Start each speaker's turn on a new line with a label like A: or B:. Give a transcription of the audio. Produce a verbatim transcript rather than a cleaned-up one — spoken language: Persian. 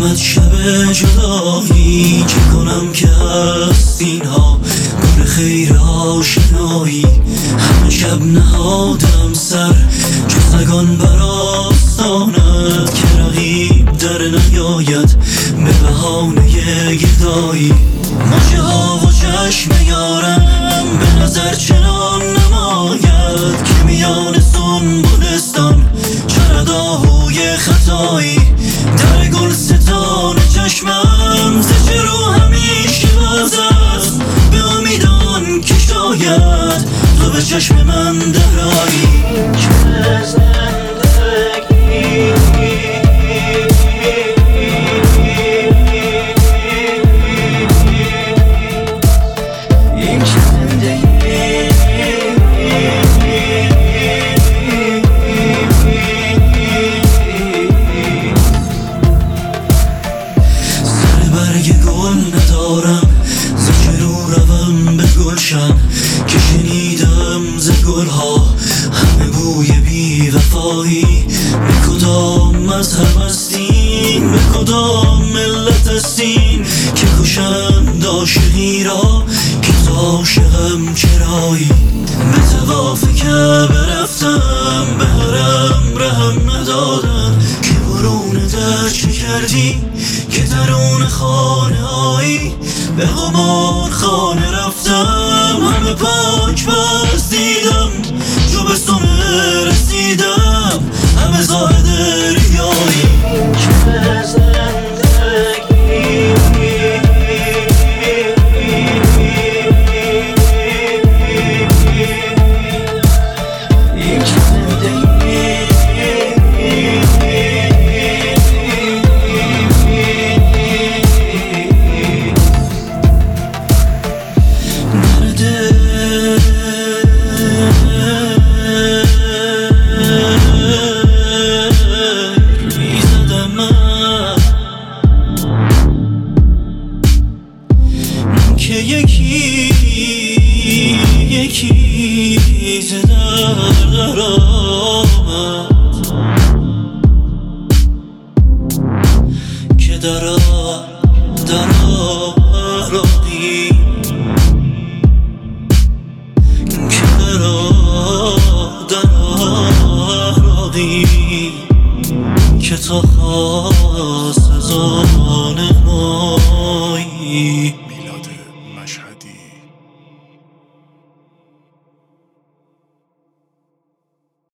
A: از شب جدایی که کنم که هست اینها گل خیر آشنایی. همه شب نهادم سر چو سگان بر آستانت که رقیب در نیاید به بهانه گدایی. مژه ها و چشم یارم به نظر چنان نماید که میان سنبلستان چرد آهوی خطایی. در گلستان چشمم ز چه رو همیشه باز است به امیدان که شاید تو به چشم من درآیی. که شنیدم ز گلها همه بوی بی وفایی. به کدام مذهب هستین به کدام ملت هستین که کشند عاشقی را که تو عاشقم چرایی. به طواف کعبه رفتم به حرم رهم ندادن که برون در چه کردی که درون خانه آیی. به قمار خانه رفتم همه پاک باز دیدم چو به سمه رسیدم همه زاهد ریایی. که یکی یکی ز در در آمد که در در آرادی که در در آرادی که تا خواست زاد